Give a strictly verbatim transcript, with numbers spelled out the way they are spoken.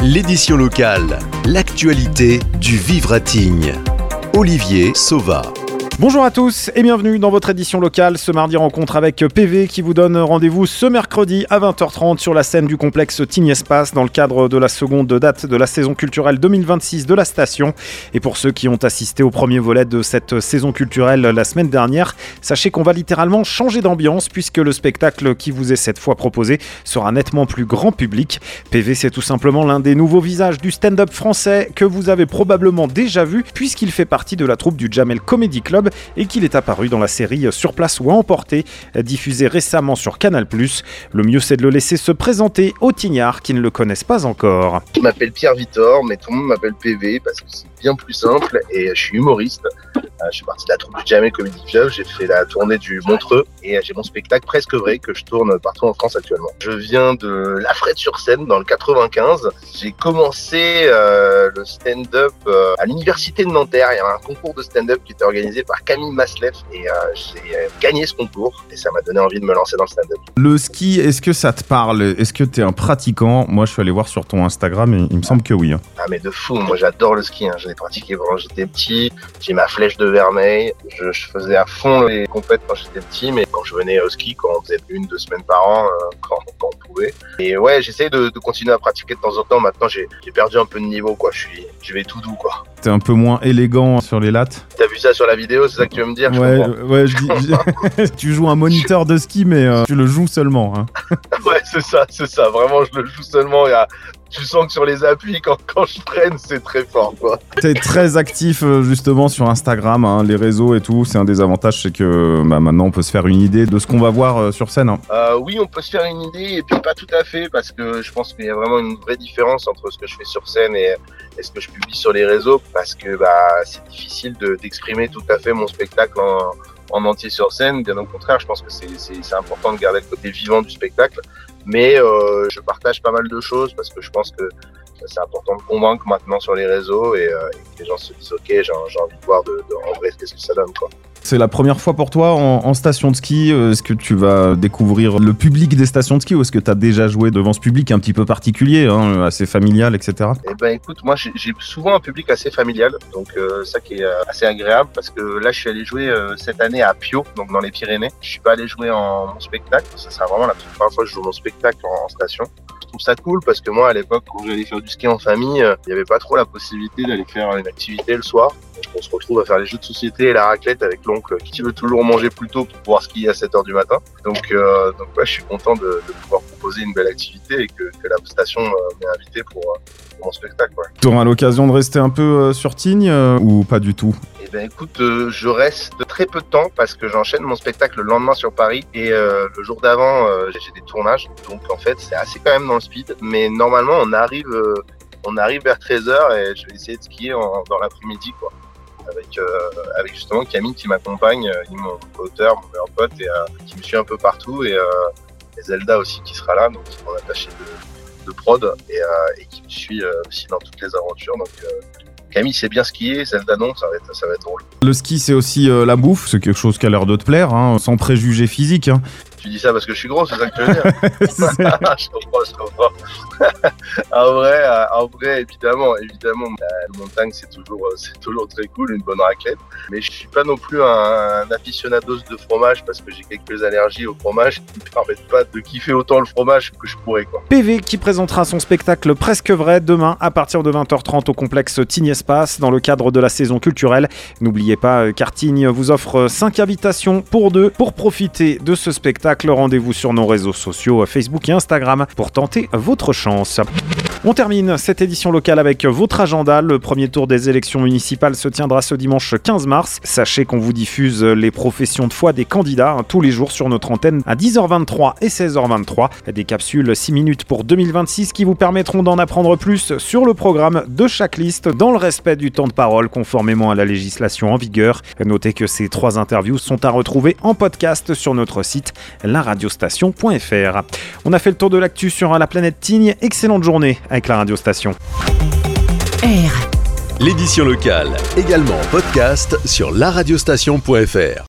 L'édition locale, l'actualité du vivre à Tignes. Olivier Sauva. Bonjour à tous et bienvenue dans votre édition locale. Ce mardi, rencontre avec P V qui vous donne rendez-vous ce mercredi à vingt heures trente sur la scène du complexe Tignes Espace dans le cadre de la seconde date de la saison culturelle deux mille vingt-six de la station. Et pour ceux qui ont assisté au premier volet de cette saison culturelle la semaine dernière, sachez qu'on va littéralement changer d'ambiance puisque le spectacle qui vous est cette fois proposé sera nettement plus grand public. P V, c'est tout simplement l'un des nouveaux visages du stand-up français que vous avez probablement déjà vu puisqu'il fait partie de la troupe du Jamel Comedy Club et qu'il est apparu dans la série Sur place ou à emporter, diffusée récemment sur Canal plus. Le mieux, c'est de le laisser se présenter aux Tignards qui ne le connaissent pas encore. Je m'appelle Pierre Vittor, mais tout le monde m'appelle P V parce que c'est bien plus simple et je suis humoriste. Je suis parti de la troupe du Jamel Comedy Club, j'ai fait la tournée du Montreux et j'ai mon spectacle Presque vrai que je tourne partout en France actuellement. Je viens de La Frette-sur-Seine dans le quatre-vingt-quinze. J'ai commencé euh, le stand-up euh, à l'université de Nanterre. Il y avait un concours de stand-up qui était organisé par Camille Masleff et euh, j'ai euh, gagné ce concours et ça m'a donné envie de me lancer dans le stand-up. Le ski, est-ce que ça te parle ? Est-ce que t'es un pratiquant ? Moi, je suis allé voir sur ton Instagram et il me semble que oui. Hein. Ah mais de fou, moi j'adore le ski, hein. Je l'ai pratiqué quand j'étais petit, j'ai ma flèche de vermeil, je, je faisais à fond les compètes quand j'étais petit, mais quand je venais au ski, quand on faisait une, deux semaines par an, euh, quand, quand on pouvait. Et ouais, j'essaye de, de continuer à pratiquer de temps en temps, maintenant j'ai, j'ai perdu un peu de niveau, quoi. Je suis, je vais tout doux, quoi. T'es un peu moins élégant sur les lattes. T'as vu ça sur la vidéo, c'est ça que tu veux me dire? Ouais, je ouais, je dis, je... tu joues un moniteur de ski, mais euh, tu le joues seulement. Hein. Ouais, c'est ça, c'est ça. Vraiment, je le joue seulement. Il y a... Tu sens que sur les appuis, quand, quand je traîne, c'est très fort, quoi. T'es très actif, justement, sur Instagram, hein, les réseaux et tout. C'est un des avantages, c'est que bah, maintenant, on peut se faire une idée de ce qu'on va voir euh, sur scène. Hein. Euh, oui, on peut se faire une idée, et puis pas tout à fait, parce que je pense qu'il y a vraiment une vraie différence entre ce que je fais sur scène et, et ce que je publie sur les réseaux, parce que bah, c'est difficile de, d'exprimer tout à fait mon spectacle en, en entier sur scène. Bien au contraire, je pense que c'est, c'est, c'est important de garder le côté vivant du spectacle. Mais euh, je partage pas mal de choses parce que je pense que c'est important de convaincre maintenant sur les réseaux et, euh, et que les gens se disent ok, j'ai, j'ai envie de voir de, de, en vrai qu'est-ce que ça donne, quoi. C'est la première fois pour toi en, en station de ski. Est-ce que tu vas découvrir le public des stations de ski ou est-ce que tu as déjà joué devant ce public un petit peu particulier, hein, assez familial, et cetera. Eh ben écoute, moi j'ai, j'ai souvent un public assez familial, donc euh, ça qui est euh, assez agréable parce que là je suis allé jouer euh, cette année à Pio, donc dans les Pyrénées. Je suis pas allé jouer en mon spectacle, ça sera vraiment la première fois que je joue mon spectacle en, en station. Je trouve ça cool parce que moi à l'époque quand j'allais faire du ski en famille, il euh, n'y avait pas trop la possibilité d'aller faire une activité le soir. Donc on se retrouve à faire les jeux de société et la raclette avec l'oncle qui veut toujours manger plus tôt pour pouvoir skier à sept heures du matin. Donc, euh, donc ouais, je suis content de, de pouvoir proposer une belle activité et que, que la station euh, m'ait invité pour, pour mon spectacle. Ouais. Tu auras l'occasion de rester un peu euh, sur Tignes euh, ou pas du tout ? Eh ben écoute, euh, je reste très peu de temps parce que j'enchaîne mon spectacle le lendemain sur Paris et euh, le jour d'avant euh, j'ai des tournages. Donc en fait c'est assez quand même dans le speed, mais normalement on arrive, euh, on arrive vers treize heures et je vais essayer de skier en, dans l'après-midi, quoi. Avec, euh, avec justement Camille qui m'accompagne, euh, mon auteur, mon meilleur pote et euh, qui me suit un peu partout et, euh, et Zelda aussi qui sera là, donc qui est mon attaché de, de prod et, euh, et qui me suit euh, aussi dans toutes les aventures. Donc euh, Camille sait bien skier, Zelda non, ça va être, ça va être drôle. Le ski c'est aussi euh, la bouffe, c'est quelque chose qui a l'air de te plaire, hein, sans préjugés physiques. Hein. Tu dis ça parce que je suis gros, c'est ça que tu veux dire? Je comprends, je comprends. en vrai, en vrai, évidemment, évidemment, la montagne c'est toujours, c'est toujours très cool, une bonne raclette. Mais je suis pas non plus un, un aficionados de fromage parce que j'ai quelques allergies au fromage qui me permettent pas de kiffer autant le fromage que je pourrais, quoi. P V qui présentera son spectacle Presque vrai demain à partir de vingt heures trente au complexe Tignes Espace dans le cadre de la saison culturelle. N'oubliez pas car Tignes vous offre cinq invitations pour deux pour profiter de ce spectacle. Rendez-vous sur nos réseaux sociaux Facebook et Instagram pour tenter votre chance. On termine cette édition locale avec votre agenda. Le premier tour des élections municipales se tiendra ce dimanche quinze mars. Sachez qu'on vous diffuse les professions de foi des candidats hein, tous les jours sur notre antenne à dix heures vingt-trois et seize heures vingt-trois. Des capsules six minutes pour deux mille vingt-six qui vous permettront d'en apprendre plus sur le programme de chaque liste dans le respect du temps de parole conformément à la législation en vigueur. Notez que ces trois interviews sont à retrouver en podcast sur notre site la radiostation point f r. On a fait le tour de l'actu sur la planète Tignes. Excellente journée avec la radiostation. R. L'édition locale, également en podcast sur la radiostation point f r.